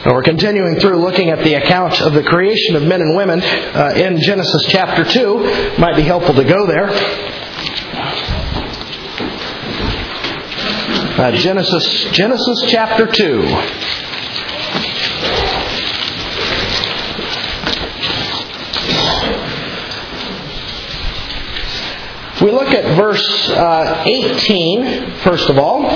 We're continuing through looking at the account of the creation of men and women in Genesis chapter 2. Might be helpful to go there. Genesis chapter 2. If we look at verse 18, first of all,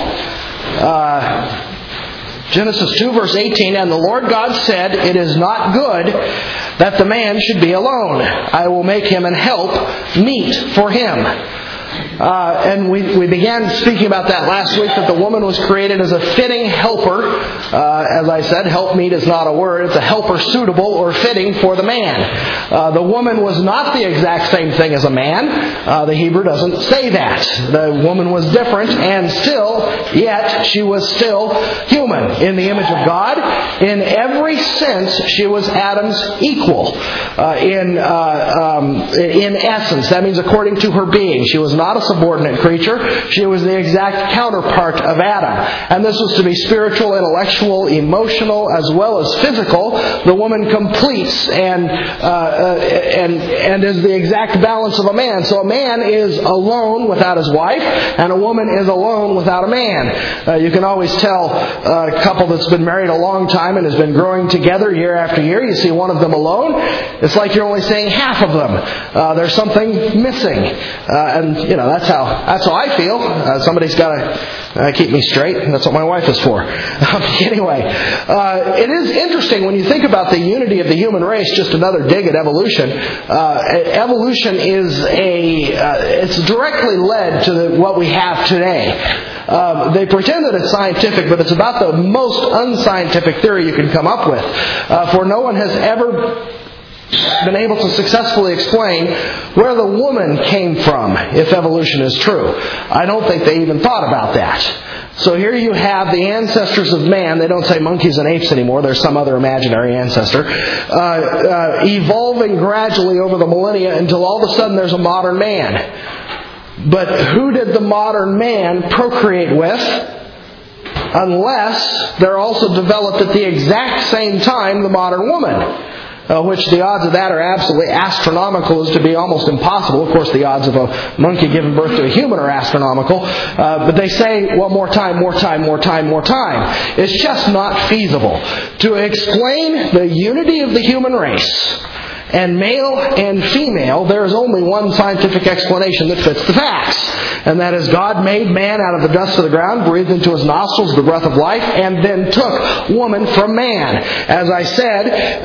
Genesis 2 verse 18, "And the Lord God said, It is not good that the man should be alone. I will make him an help meet for him." And we began speaking about that last week, that the woman was created as a fitting helper. As I said, helpmeet is not a word. It's a helper suitable or fitting for the man. The woman was not the exact same thing as a man. The Hebrew doesn't say that. The woman was different, and yet she was still human in the image of God. In every sense, she was Adam's equal. In essence, that means according to her being. She was not a subordinate creature. She was the exact counterpart of Adam. And this was to be spiritual, intellectual, emotional, as well as physical. The woman completes and is the exact balance of a man. So a man is alone without his wife, and a woman is alone without a man. You can always tell a couple that's been married a long time and has been growing together year after year. You see one of them alone, it's like you're only seeing half of them. There's something missing. And that's how I feel. Somebody's got to keep me straight. That's what my wife is for. Anyway, it is interesting when you think about the unity of the human race. Just another dig at evolution. Evolution is it's directly led to what we have today. They pretend that it's scientific, but it's about the most unscientific theory you can come up with. For no one has ever been able to successfully explain where the woman came from, if evolution is true. I don't think they even thought about that. So here you have the ancestors of man. They don't say monkeys and apes anymore. There's some other imaginary ancestor. Evolving gradually over the millennia until all of a sudden there's a modern man. But who did the modern man procreate with? Unless they're also developed at the exact same time the modern woman. Which the odds of that are absolutely astronomical, as to be almost impossible. Of course, the odds of a monkey giving birth to a human are astronomical. But they say, well, more time. It's just not feasible. To explain the unity of the human race, and male and female, there is only one scientific explanation that fits the facts. And that is God made man out of the dust of the ground, breathed into his nostrils the breath of life, and then took woman from man. As I said,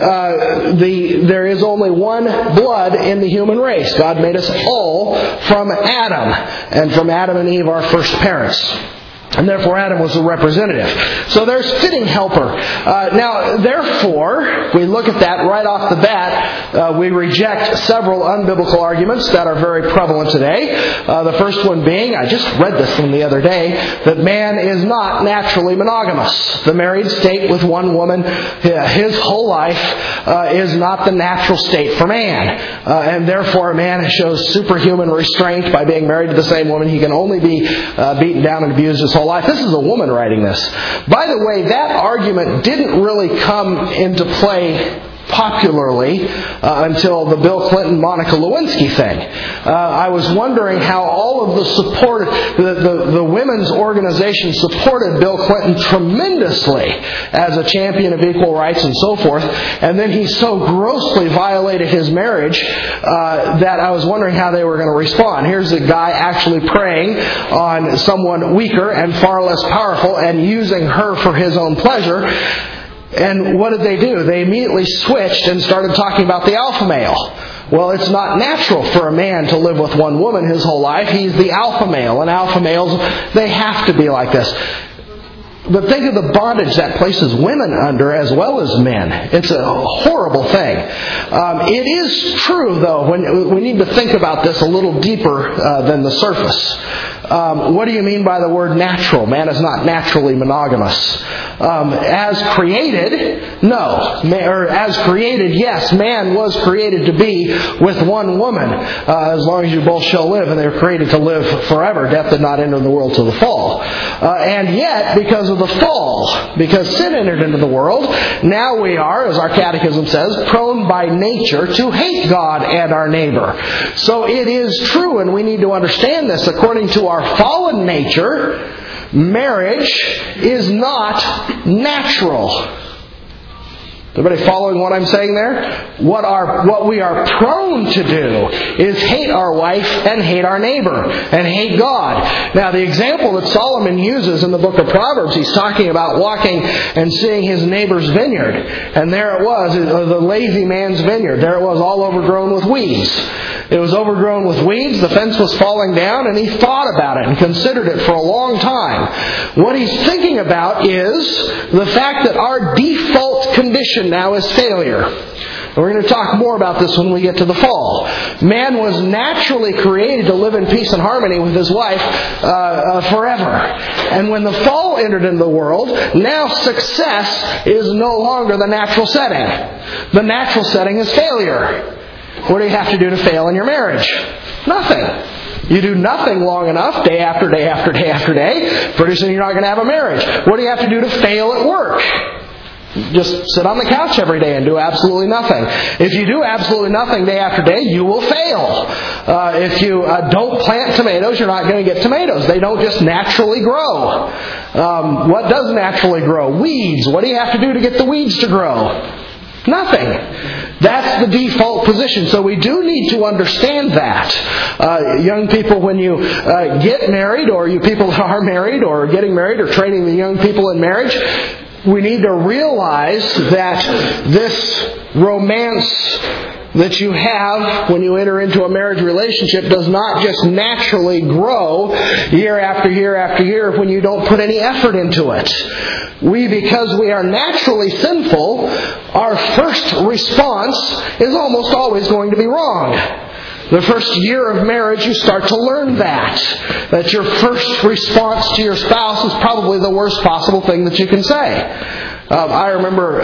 there is only one blood in the human race. God made us all from Adam. And from Adam and Eve, our first parents. And therefore Adam was the representative. So there's fitting helper. Now, therefore, we look at that right off the bat. We reject several unbiblical arguments that are very prevalent today. The first one being, I just read this one the other day, that man is not naturally monogamous. The married state with one woman, his whole life, is not the natural state for man. And therefore a man shows superhuman restraint by being married to the same woman. He can only be beaten down and abused his whole life. This is a woman writing this. By the way, that argument didn't really come into play popularly until the Bill Clinton, Monica Lewinsky thing. I was wondering how all of the support, the women's organization supported Bill Clinton tremendously as a champion of equal rights and so forth, and then he so grossly violated his marriage that I was wondering how they were going to respond. Here's a guy actually preying on someone weaker and far less powerful and using her for his own pleasure. And what did they do? They immediately switched and started talking about the alpha male. Well, it's not natural for a man to live with one woman his whole life. He's the alpha male. And alpha males, they have to be like this. But think of the bondage that places women under as well as men. It's a horrible thing. It is true, though, when we need to think about this a little deeper than the surface. What do you mean by the word natural? Man is not naturally monogamous. As created, no. Or as created, yes, man was created to be with one woman, as long as you both shall live, and they were created to live forever. Death did not enter the world till the fall. And yet, because of the fall, because sin entered into the world, now we are, as our catechism says, prone by nature to hate God and our neighbor. So it is true, and we need to understand this. According to our fallen nature, marriage is not natural. Everybody following what I'm saying there? What we are prone to do is hate our wife and hate our neighbor and hate God. Now, the example that Solomon uses in the book of Proverbs, he's talking about walking and seeing his neighbor's vineyard. And there it was, the lazy man's vineyard. There it was, all overgrown with weeds. It was overgrown with weeds, the fence was falling down, and he thought about it and considered it for a long time. What he's thinking about is the fact that our default condition now is failure. And we're going to talk more about this when we get to the fall. Man was naturally created to live in peace and harmony with his wife forever. And when the fall entered into the world, now success is no longer the natural setting. The natural setting is failure. What do you have to do to fail in your marriage? Nothing. You do nothing long enough, day after day after day after day, pretty soon you're not going to have a marriage. What do you have to do to fail at work? Just sit on the couch every day and do absolutely nothing. If you do absolutely nothing day after day, you will fail. If you don't plant tomatoes, you're not going to get tomatoes. They don't just naturally grow. What does naturally grow? Weeds. What do you have to do to get the weeds to grow? Nothing. That's the default position. So we do need to understand that. Young people, when you get married, or you people that are married or getting married or training the young people in marriage, we need to realize that this romance that you have when you enter into a marriage relationship does not just naturally grow year after year after year when you don't put any effort into it. Because we are naturally sinful, our first response is almost always going to be wrong. The first year of marriage, you start to learn that your first response to your spouse is probably the worst possible thing that you can say. I remember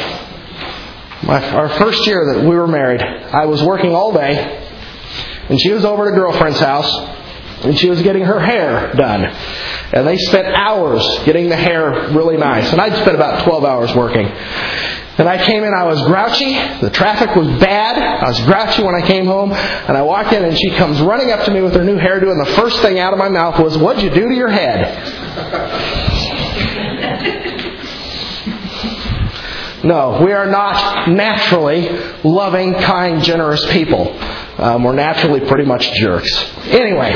our first year that we were married, I was working all day, and she was over at a girlfriend's house, and she was getting her hair done. And they spent hours getting the hair really nice. And I'd spent about 12 hours working. And I came in, I was grouchy. The traffic was bad. I was grouchy when I came home. And I walked in, and she comes running up to me with her new hairdo. And the first thing out of my mouth was, "What'd you do to your head?" No, we are not naturally loving, kind, generous people. We're naturally pretty much jerks. Anyway,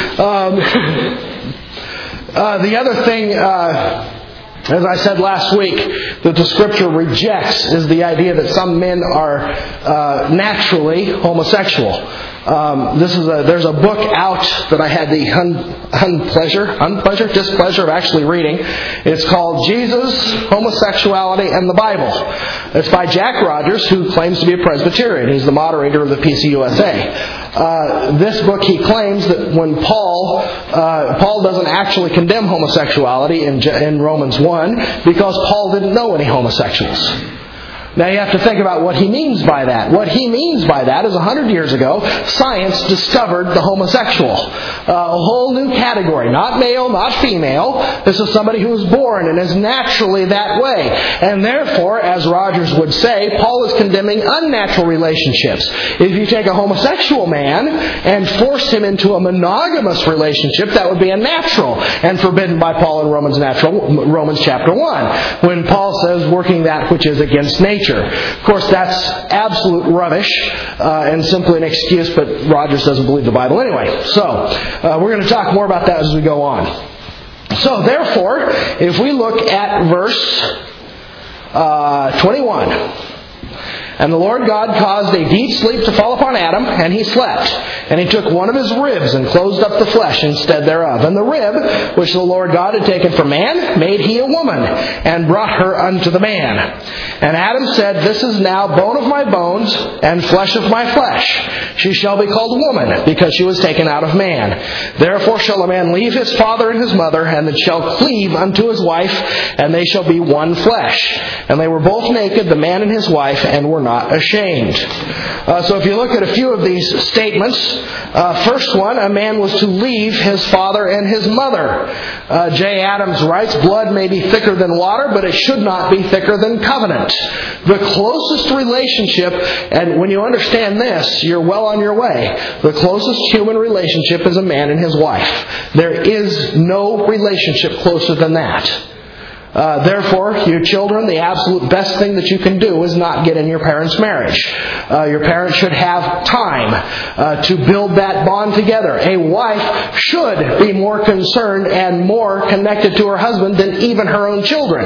the other thing, as I said last week, that the Scripture rejects is the idea that some men are naturally homosexual. There's a book out that I had the displeasure of actually reading. It's called Jesus, Homosexuality, and the Bible. It's by Jack Rogers, who claims to be a Presbyterian. He's the moderator of the PCUSA. This book, he claims that when Paul doesn't actually condemn homosexuality in Romans 1 because Paul didn't know any homosexuals. Now you have to think about what he means by that. What he means by that is 100 years ago, science discovered the homosexual. A whole new category. Not male, not female. This is somebody who was born and is naturally that way. And therefore, as Rogers would say, Paul is condemning unnatural relationships. If you take a homosexual man and force him into a monogamous relationship, that would be unnatural and forbidden by Paul in Romans chapter 1. When Paul says, working that which is against nature. Of course, that's absolute rubbish and simply an excuse, but Rogers doesn't believe the Bible anyway. So, we're going to talk more about that as we go on. So, therefore, if we look at verse 21, And the Lord God caused a deep sleep to fall upon Adam, and he slept. And he took one of his ribs and closed up the flesh instead thereof. And the rib, which the Lord God had taken from man, made he a woman, and brought her unto the man. And Adam said, This is now bone of my bones, and flesh of my flesh. She shall be called woman, because she was taken out of man. Therefore shall a man leave his father and his mother, and shall cleave unto his wife, and they shall be one flesh. And they were both naked, the man and his wife, and were not ashamed. So if you look at a few of these statements, first one, a man was to leave his father and his mother. J. Adams writes, blood may be thicker than water, but it should not be thicker than covenant. The closest relationship, and when you understand this, you're well on your way. The closest human relationship is a man and his wife. There is no relationship closer than that. Therefore, your children, the absolute best thing that you can do is not get in your parents' marriage. Your parents should have time to build that bond together. A wife should be more concerned and more connected to her husband than even her own children.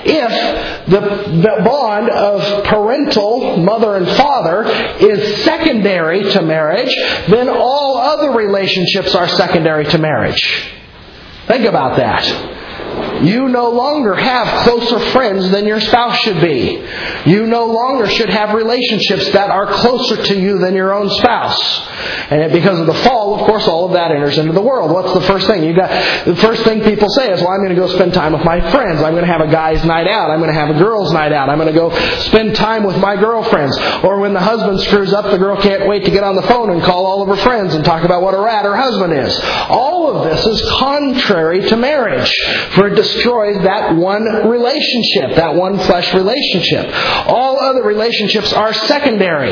If the bond of parental mother and father is secondary to marriage, then all other relationships are secondary to marriage. Think about that. You no longer have closer friends than your spouse should be. You no longer should have relationships that are closer to you than your own spouse. And because of the fall, of course, all of that enters into the world. What's the first thing? The first thing people say is, well, I'm going to go spend time with my friends. I'm going to have a guy's night out. I'm going to have a girl's night out. I'm going to go spend time with my girlfriends. Or when the husband screws up, the girl can't wait to get on the phone and call all of her friends and talk about what a rat her husband is. All of this is contrary to marriage, for it destroys that one relationship, that one flesh relationship. All other relationships are secondary.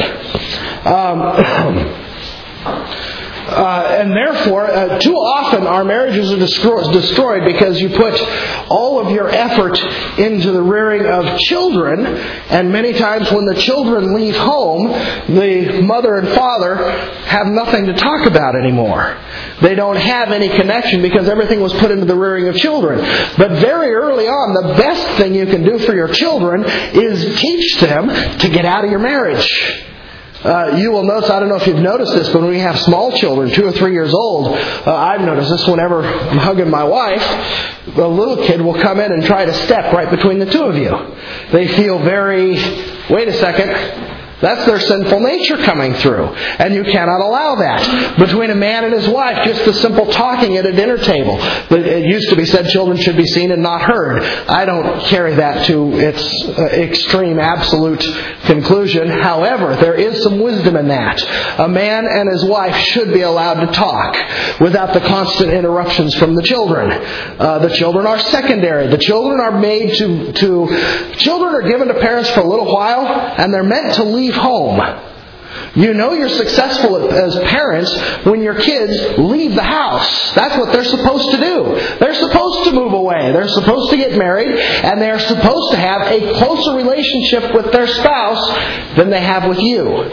And therefore, too often our marriages are destroyed because you put all of your effort into the rearing of children, and many times when the children leave home, the mother and father have nothing to talk about anymore. They don't have any connection because everything was put into the rearing of children. But very early on, the best thing you can do for your children is teach them to get out of your marriage. You will notice, I don't know if you've noticed this, but when we have small children, 2 or 3 years old, I've noticed this whenever I'm hugging my wife, the little kid will come in and try to step right between the two of you. They feel very, wait a second, that's their sinful nature coming through. And you cannot allow that. Between a man and his wife, just the simple talking at a dinner table. It used to be said children should be seen and not heard. I don't carry that to its extreme, absolute conclusion. However, there is some wisdom in that. A man and his wife should be allowed to talk without the constant interruptions from the children. The children are secondary. The children are made children are given to parents for a little while, and they're meant to leave home. You know you're successful as parents when your kids leave the house. That's what they're supposed to do. They're supposed to move away. They're supposed to get married, and they're supposed to have a closer relationship with their spouse than they have with you.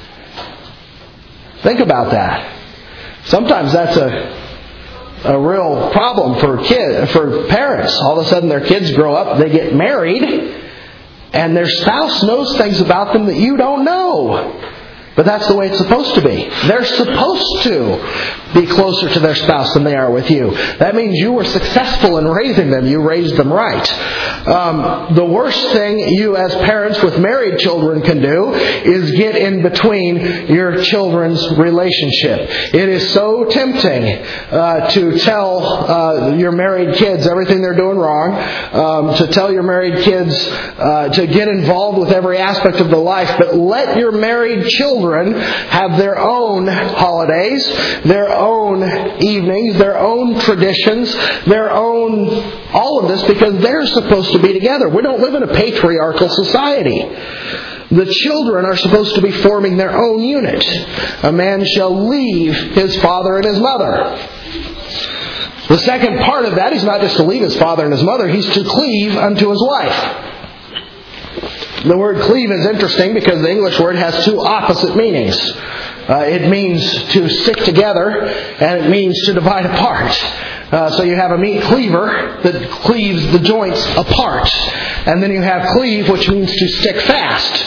Think about that. Sometimes that's a real problem for parents. All of a sudden their kids grow up, they get married, and their spouse knows things about them that you don't know. But that's the way it's supposed to be. They're supposed to be closer to their spouse than they are with you. That means you were successful in raising them. You raised them right. The worst thing you as parents with married children can do is get in between your children's relationship. It is so tempting to tell your married kids everything they're doing wrong, to tell your married kids to get involved with every aspect of their life, but let your married children have their own holidays, their own evenings, their own traditions, their own all of this, because they're supposed to be together. We don't live in a patriarchal society. The children are supposed to be forming their own unit. A man shall leave his father and his mother. The second part of that, he's not just to leave his father and his mother, he's to cleave unto his wife. The word cleave is interesting because the English word has two opposite meanings. It means to stick together, and it means to divide apart. So you have a meat cleaver that cleaves the joints apart. And then you have cleave, which means to stick fast.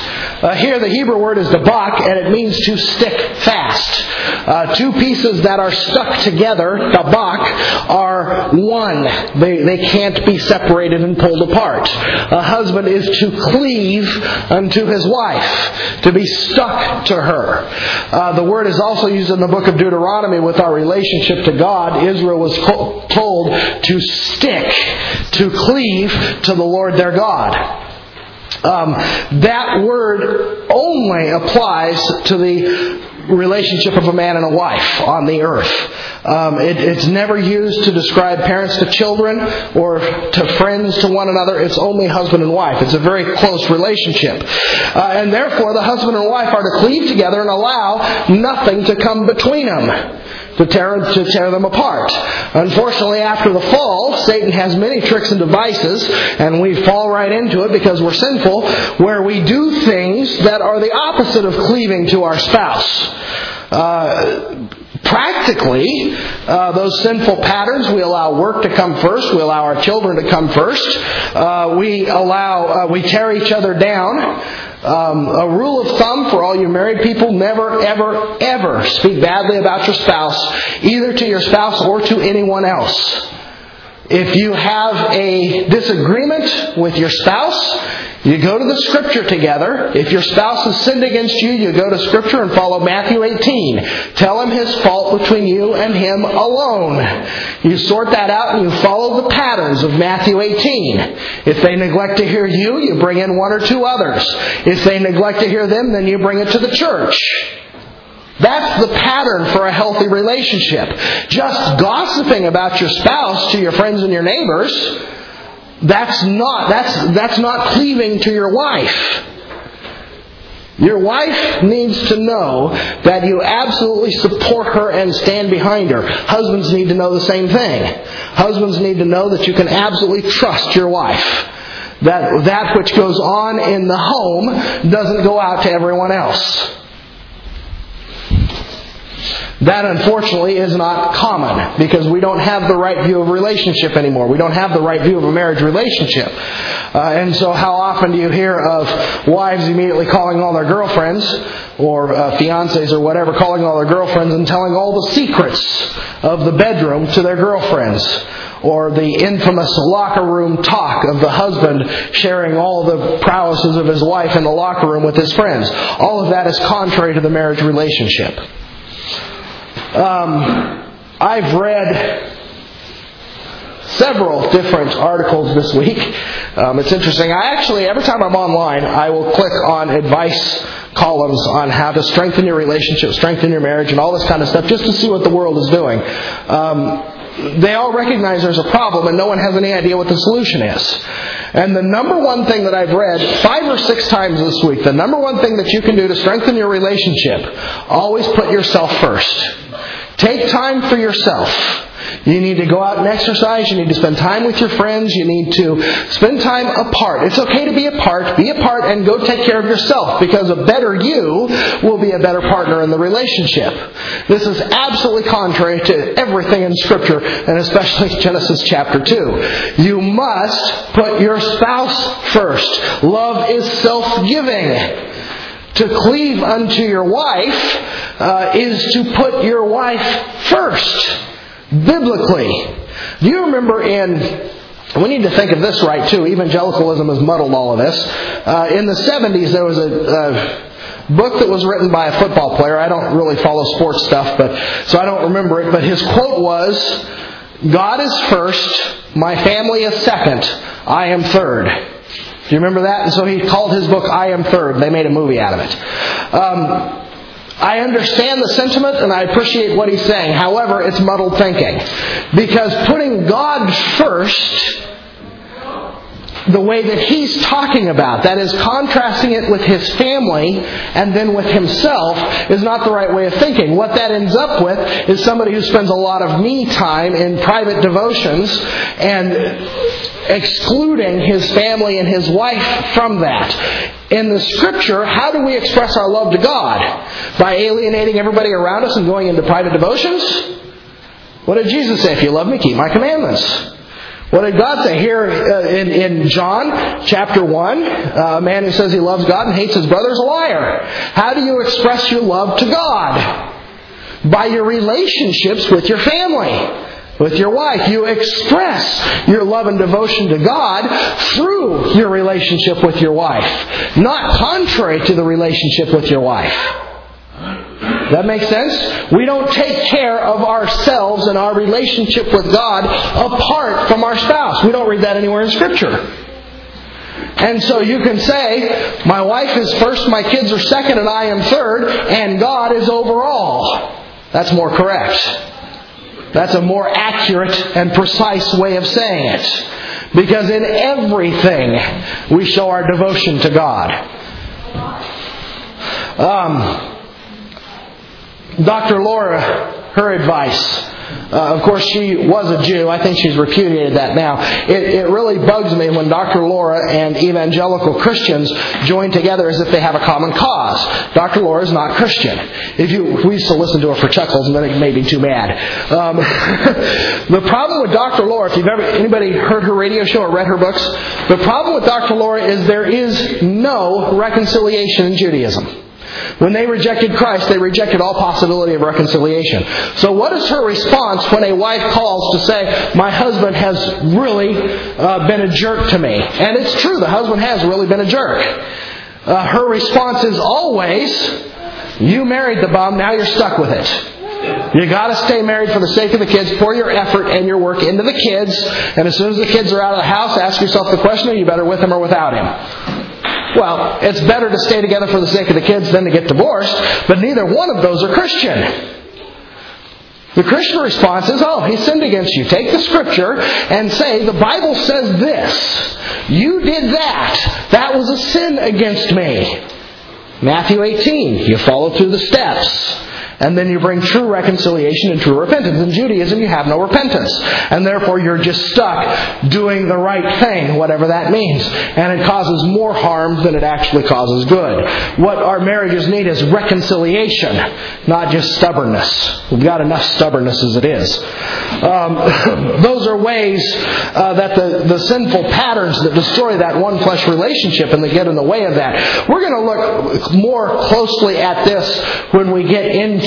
Here the Hebrew word is dabak, and it means to stick fast. Two pieces that are stuck together, dabak, are one. They can't be separated and pulled apart. A husband is to cleave unto his wife, to be stuck to her. The word is also used in the book of Deuteronomy with our relationship to God. Israel was told to stick, to cleave to the Lord their God. That word only applies to the relationship of a man and a wife on the earth. It's never used to describe parents to children or to friends to one another. It's only husband and wife. It's a very close relationship. And therefore, the husband and wife are to cleave together and allow nothing to come between them, to tear them apart. Unfortunately, after the fall, Satan has many tricks and devices, and we fall right into it because we're sinful, where we do things that are the opposite of cleaving to our spouse. Practically, those sinful patterns, we allow work to come first. We allow our children to come first. We tear each other down. A rule of thumb for all you married people: never, ever, ever speak badly about your spouse, either to your spouse or to anyone else. If you have a disagreement with your spouse, you go to the Scripture together. If your spouse has sinned against you, you go to Scripture and follow Matthew 18. Tell him his fault between you and him alone. You sort that out and you follow the patterns of Matthew 18. If they neglect to hear you, you bring in one or two others. If they neglect to hear them, then you bring it to the church. That's the pattern for a healthy relationship. Just gossiping about your spouse to your friends and your neighbors, that's not cleaving to your wife. Your wife needs to know that you absolutely support her and stand behind her. Husbands need to know the same thing. Husbands need to know that you can absolutely trust your wife. That which goes on in the home doesn't go out to everyone else. That, unfortunately, is not common because we don't have the right view of relationship anymore. We don't have the right view of a marriage relationship. And so how often do you hear of wives immediately calling all their girlfriends, or fiancés or whatever, calling all their girlfriends and telling all the secrets of the bedroom to their girlfriends? Or the infamous locker room talk of the husband sharing all the prowesses of his wife in the locker room with his friends. All of that is contrary to the marriage relationship. I've read several different articles this week. It's interesting. Every time I'm online, I will click on advice columns on how to strengthen your relationship, strengthen your marriage, and all this kind of stuff, just to see what the world is doing. They all recognize there's a problem and no one has any idea what the solution is. And the number one thing that I've read 5 or 6 times this week, the number one thing that you can do to strengthen your relationship: always put yourself first. Take time for yourself. You need to go out and exercise. You need to spend time with your friends. You need to spend time apart. It's okay to be apart. Be apart and go take care of yourself, because a better you will be a better partner in the relationship. This is absolutely contrary to everything in Scripture, and especially Genesis chapter 2. You must put your spouse first. Love is self-giving. To cleave unto your wife is to put your wife first, biblically. Do you remember we need to think of this right too, evangelicalism has muddled all of this. In the 70s there was a book that was written by a football player. I don't really follow sports stuff, so I don't remember it, but his quote was, "God is first, my family is second, I am third." Do you remember that? And so he called his book I Am Third. They made a movie out of it. I understand the sentiment and I appreciate what he's saying. However, it's muddled thinking. Because putting God first, the way that he's talking about, that is contrasting it with his family and then with himself, is not the right way of thinking. What that ends up with is somebody who spends a lot of me time in private devotions and excluding his family and his wife from that. In the Scripture, how do we express our love to God? By alienating everybody around us and going into private devotions? What did Jesus say? If you love me, keep my commandments. What did God say here in John chapter 1? A man who says he loves God and hates his brother is a liar. How do you express your love to God? By your relationships with your family, with your wife. You express your love and devotion to God through your relationship with your wife, not contrary to the relationship with your wife. That makes sense? We don't take care of ourselves and our relationship with God apart from our spouse. We don't read that anywhere in Scripture. And so you can say, my wife is first, my kids are second, and I am third, and God is over all. That's more correct. That's a more accurate and precise way of saying it. Because in everything we show our devotion to God. Dr. Laura, her advice. Of course, she was a Jew. I think she's repudiated that now. It really bugs me when Dr. Laura and evangelical Christians join together as if they have a common cause. Dr. Laura is not Christian. We used to listen to her for chuckles, and then it made me too mad. The problem with Dr. Laura, if anybody heard her radio show or read her books, the problem with Dr. Laura is there is no reconciliation in Judaism. When they rejected Christ, they rejected all possibility of reconciliation. So what is her response when a wife calls to say, my husband has really been a jerk to me? And it's true, the husband has really been a jerk. Her response is always, you married the bum, now you're stuck with it. You got to stay married for the sake of the kids. Pour your effort and your work into the kids. And as soon as the kids are out of the house, ask yourself the question, are you better with him or without him? Well, it's better to stay together for the sake of the kids than to get divorced, but neither one of those are Christian. The Christian response is, he sinned against you. Take the Scripture and say, the Bible says this. You did that. That was a sin against me. Matthew 18, you follow through the steps. And then you bring true reconciliation and true repentance. In Judaism, you have no repentance. And therefore, you're just stuck doing the right thing, whatever that means. And it causes more harm than it actually causes good. What our marriages need is reconciliation, not just stubbornness. We've got enough stubbornness as it is. Those are ways that the sinful patterns that destroy that one flesh relationship and that get in the way of that. We're going to look more closely at this when we get into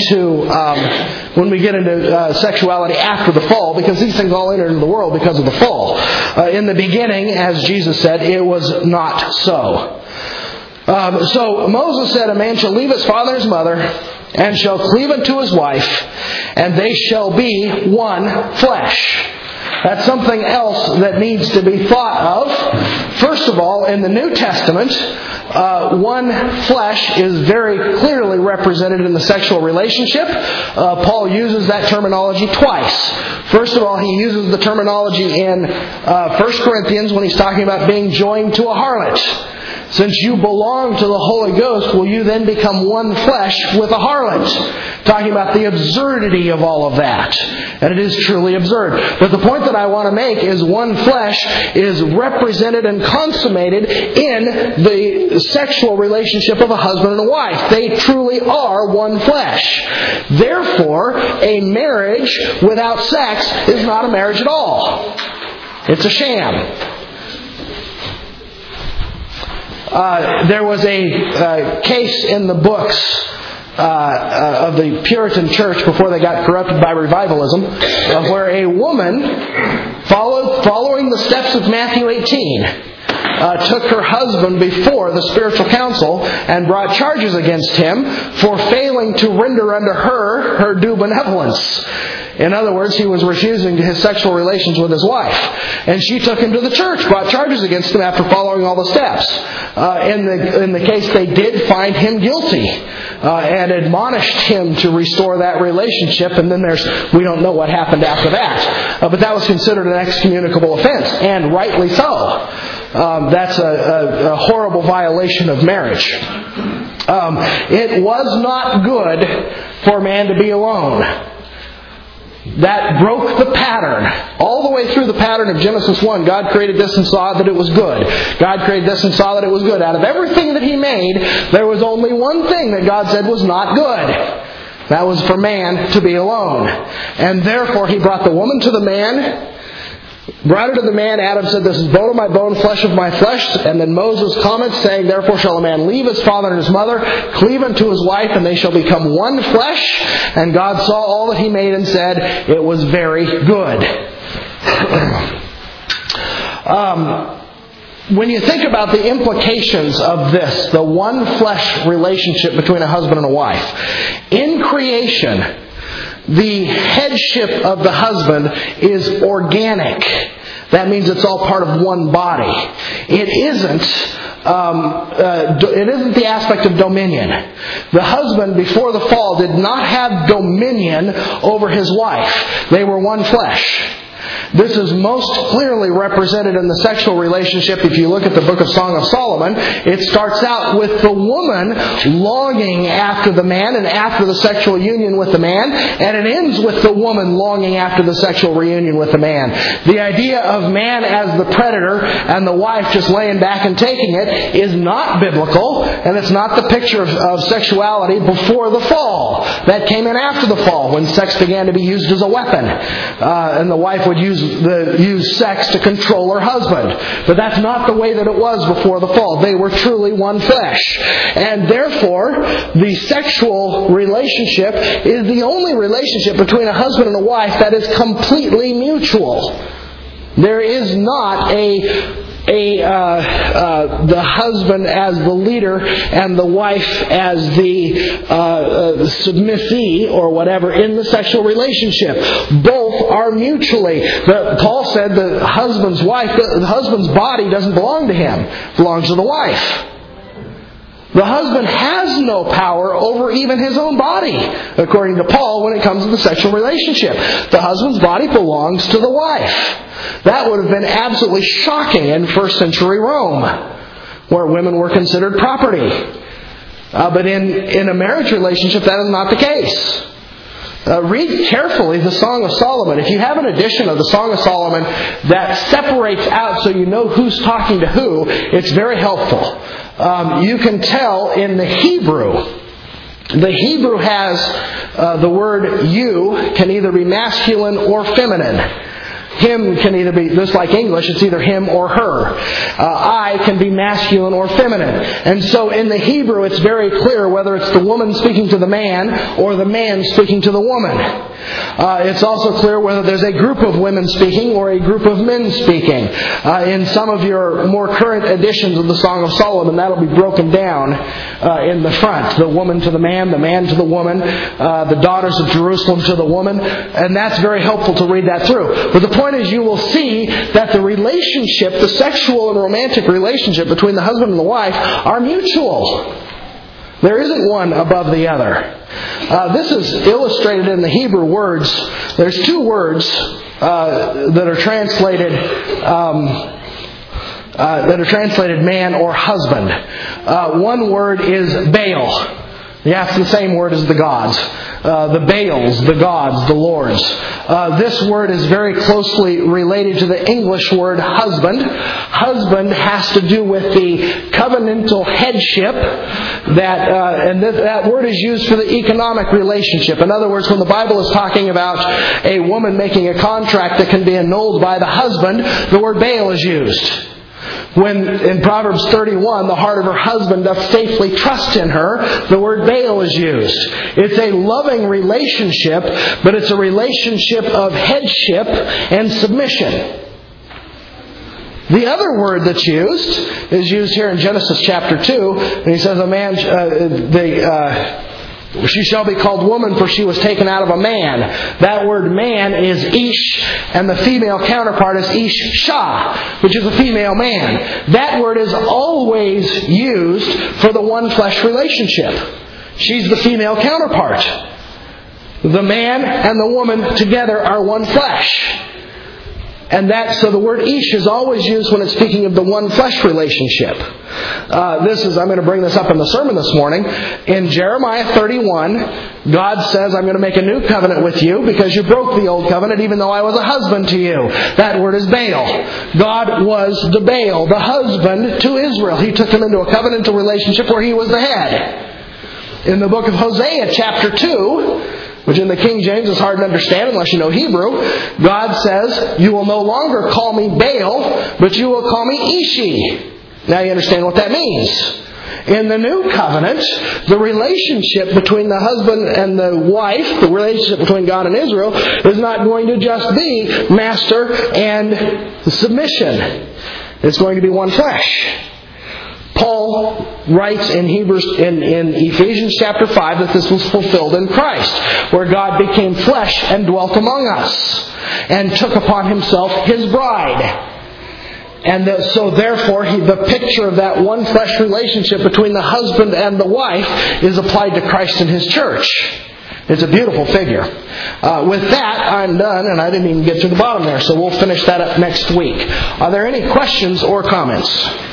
sexuality after the fall, because these things all entered into the world because of the fall. In the beginning, as Jesus said, it was not so. So Moses said, a man shall leave his father and his mother, and shall cleave unto his wife, and they shall be one flesh. That's something else that needs to be thought of. First of all, in the New Testament, one flesh is very clearly represented in the sexual relationship. Paul uses that terminology twice. First of all, he uses the terminology in 1 Corinthians when he's talking about being joined to a harlot. Since you belong to the Holy Ghost, will you then become one flesh with a harlot? Talking about the absurdity of all of that. And it is truly absurd. But the point that I want to make is one flesh is represented and consummated in the sexual relationship of a husband and a wife. They truly are one flesh. Therefore, a marriage without sex is not a marriage at all. It's a sham. There was a case in the books of the Puritan church before they got corrupted by revivalism, where a woman, following the steps of Matthew 18, took her husband before the spiritual council and brought charges against him for failing to render unto her due benevolence. In other words, he was refusing his sexual relations with his wife. And she took him to the church, brought charges against him after following all the steps. In the case, they did find him guilty and admonished him to restore that relationship. And then we don't know what happened after that. But that was considered an excommunicable offense, and rightly so. That's a horrible violation of marriage. It was not good for man to be alone. That broke the pattern. All the way through the pattern of Genesis 1, God created this and saw that it was good. God created this and saw that it was good. Out of everything that He made, there was only one thing that God said was not good. That was for man to be alone. And therefore He brought the woman to the man brought it to the man. Adam said, "This is bone of my bone, flesh of my flesh." And then Moses comments, saying, "Therefore shall a man leave his father and his mother, cleave unto his wife, and they shall become one flesh. And God saw all that He made and said, it was very good." When you think about the implications of this, the one flesh relationship between a husband and a wife, in creation, the headship of the husband is organic. That means it's all part of one body. It isn't the aspect of dominion. The husband, before the fall, did not have dominion over his wife. They were one flesh. This is most clearly represented in the sexual relationship. If you look at the book of Song of Solomon, it starts out with the woman longing after the man and after the sexual union with the man, and it ends with the woman longing after the sexual reunion with the man. The idea of man as the predator and the wife just laying back and taking it is not biblical, and it's not the picture of sexuality before the fall. That came in after the fall, when sex began to be used as a weapon, and the wife would use sex to control her husband. But that's not the way that it was before the fall. They were truly one flesh. And therefore, the sexual relationship is the only relationship between a husband and a wife that is completely mutual. There is not the husband as the leader and the wife as the submissee or whatever in the sexual relationship. Both are mutually. Paul said the husband's body doesn't belong to him. It belongs to the wife. The husband has no power over even his own body, according to Paul, when it comes to the sexual relationship. The husband's body belongs to the wife. That would have been absolutely shocking in first century Rome, where women were considered property. But in a marriage relationship, that is not the case. Read carefully the Song of Solomon. If you have an edition of the Song of Solomon that separates out so you know who's talking to who, it's very helpful. You can tell in the Hebrew. The Hebrew has the word "you" can either be masculine or feminine. Him can either be, just like English, it's either him or her. I can be masculine or feminine. And so in the Hebrew, it's very clear whether it's the woman speaking to the man or the man speaking to the woman. It's also clear whether there's a group of women speaking or a group of men speaking. In some of your more current editions of the Song of Solomon, that'll be broken down in the front. The woman to the man to the woman, the daughters of Jerusalem to the woman. And that's very helpful to read that through. But the point is, you will see that the relationship, the sexual and romantic relationship between the husband and the wife are mutual. There isn't one above the other. This is illustrated in the Hebrew words. There's two words that are translated man or husband. One word is Baal. Yeah, it's the same word as the gods. The Baals, the gods, the lords. This word is very closely related to the English word husband. Husband has to do with the covenantal headship that word is used for the economic relationship. In other words, when the Bible is talking about a woman making a contract that can be annulled by the husband, the word Baal is used. When in Proverbs 31, the heart of her husband doth faithfully trust in her, the word Baal is used. It's a loving relationship, but it's a relationship of headship and submission. The other word that's used is used here in Genesis chapter 2, and he says, she shall be called woman, for she was taken out of a man. That word man is ish, and the female counterpart is isha, which is a female man. That word is always used for the one flesh relationship. She's the female counterpart. The man and the woman together are one flesh. And so the word ish is always used when it's speaking of the one flesh relationship. I'm going to bring this up in the sermon this morning. In Jeremiah 31, God says, I'm going to make a new covenant with you because you broke the old covenant even though I was a husband to you. That word is Baal. God was the Baal, the husband to Israel. He took them into a covenantal relationship where he was the head. In the book of Hosea chapter 2, which in the King James is hard to understand unless you know Hebrew. God says, you will no longer call me Baal, but you will call me Ishi. Now you understand what that means. In the New Covenant, the relationship between the husband and the wife, the relationship between God and Israel, is not going to just be master and submission. It's going to be one flesh. Paul writes in Ephesians chapter 5 that this was fulfilled in Christ, where God became flesh and dwelt among us, and took upon Himself His bride. And so therefore, the picture of that one flesh relationship between the husband and the wife is applied to Christ and His church. It's a beautiful figure. With that, I'm done, and I didn't even get to the bottom there, so we'll finish that up next week. Are there any questions or comments?